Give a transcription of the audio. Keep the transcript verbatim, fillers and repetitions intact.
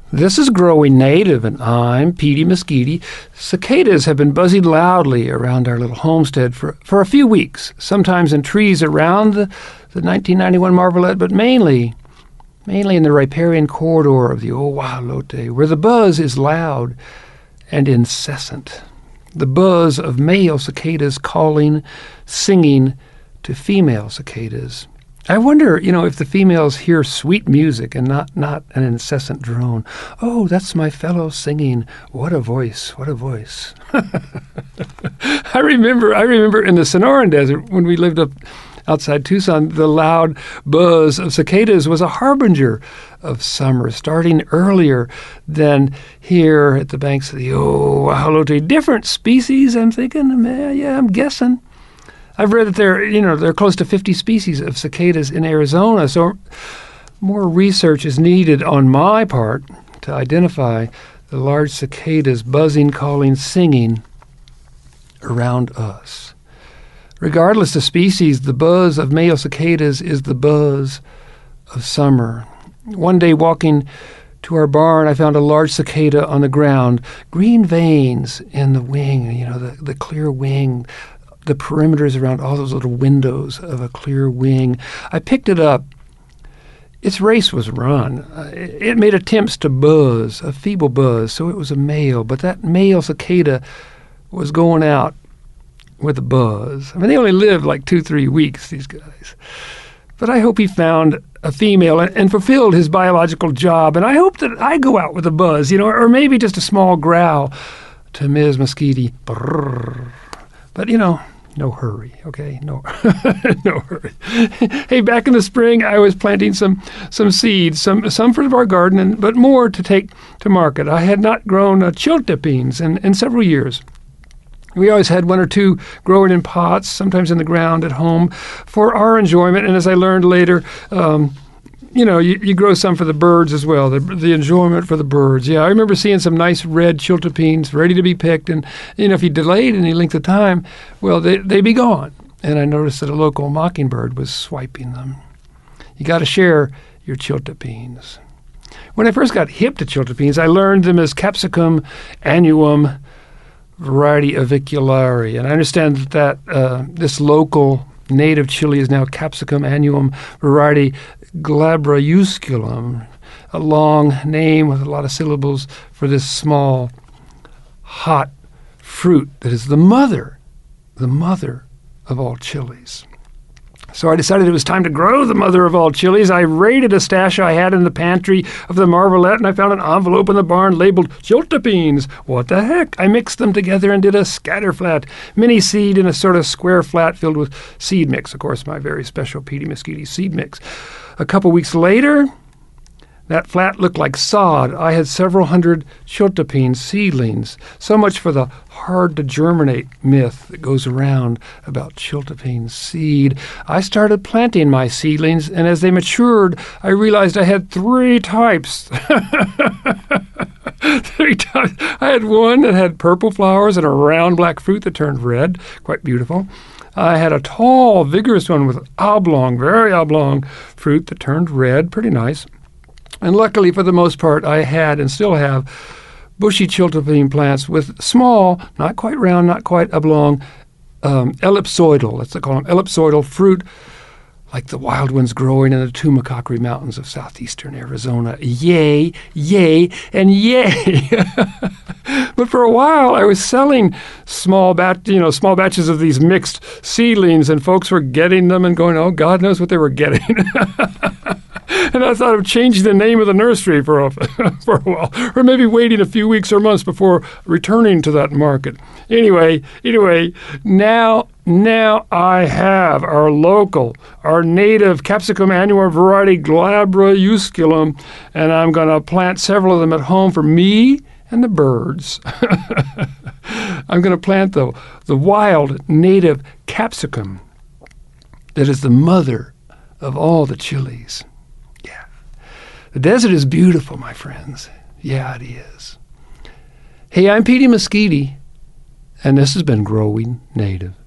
This is Growing Native, and I'm Petey Mesquite. Cicadas have been buzzing loudly around our little homestead for, for a few weeks, sometimes in trees around the, the nineteen ninety-one Marvelette, but mainly, mainly in the riparian corridor of the old Wahalote, where the buzz is loud and incessant. The buzz of male cicadas calling, singing to female cicadas. I wonder, you know, if the females hear sweet music and not, not an incessant drone. Oh, that's my fellow singing. What a voice, what a voice. I remember I remember in the Sonoran Desert, when we lived up outside Tucson, the loud buzz of cicadas was a harbinger of summer, starting earlier than here at the banks of the old Wahalote. Different species, I'm thinking, man, yeah, I'm guessing. I've read that there, you know, there are close to fifty species of cicadas in Arizona, so more research is needed on my part to identify the large cicadas buzzing, calling, singing around us. Regardless of species, the buzz of male cicadas is the buzz of summer. One day walking to our barn, I found a large cicada on the ground, green veins in the wing, you know, the, the clear wing, the perimeters around all those little windows of a clear wing. I picked it up. Its race was run. Uh, it, it made attempts to buzz, a feeble buzz, so it was a male. But that male cicada was going out with a buzz. I mean, they only lived like two, three weeks, these guys. But I hope he found a female and, and fulfilled his biological job. And I hope that I go out with a buzz, you know, or maybe just a small growl to Miz Mesquite. Brrr. But, you know, no hurry, okay? No, no hurry. Hey, back in the spring, I was planting some some seeds, some some for our garden, and, but more to take to market. I had not grown uh, chiltepines beans in, in several years. We always had one or two growing in pots, sometimes in the ground at home, for our enjoyment. And as I learned later, um, you know, you, you grow some for the birds as well, the, the enjoyment for the birds. Yeah, I remember seeing some nice red chiltepines ready to be picked. And, you know, if you delayed any length of time, well, they, they'd be gone. And I noticed that a local mockingbird was swiping them. You got to share your chiltepines. When I first got hip to chiltepines, I learned them as Capsicum annuum variety aviculare. And I understand that uh, this local native chili is now Capsicum annuum variety glabrosculum, a long name with a lot of syllables for this small, hot fruit that is the mother, the mother of all chilies. So I decided it was time to grow the mother of all chilies. I raided a stash I had in the pantry of the Marvelette, and I found an envelope in the barn labeled chiltepines. What the heck? I mixed them together and did a scatterflat, mini seed in a sort of square flat filled with seed mix. Of course, my very special Petey Mesquite seed mix. A couple weeks later, that flat looked like sod. I had several hundred chiltepine seedlings. So much for the hard-to-germinate myth that goes around about chiltepine seed. I started planting my seedlings, and as they matured, I realized I had three types. three types. I had one that had purple flowers and a round black fruit that turned red. Quite beautiful. I had a tall, vigorous one with oblong, very oblong fruit that turned red. Pretty nice. And luckily, for the most part, I had and still have bushy chiltepine plants with small, not quite round, not quite oblong, um, ellipsoidal, let's call them ellipsoidal fruit, like the wild ones growing in the Tumacacori Mountains of southeastern Arizona. Yay, yay, and yay. But for a while, I was selling small bat, you know, small batches of these mixed seedlings, and folks were getting them and going, oh, God knows what they were getting. And I thought of changing the name of the nursery for a, for a while, or maybe waiting a few weeks or months before returning to that market. Anyway, anyway, now, now I have our local, our native Capsicum annuum variety glabrosculum, and I'm going to plant several of them at home for me and the birds. I'm going to plant the, the wild native capsicum that is the mother of all the chilies. The desert is beautiful, my friends. Yeah, it is. Hey, I'm Petey Mesquite, and this has been Growing Native.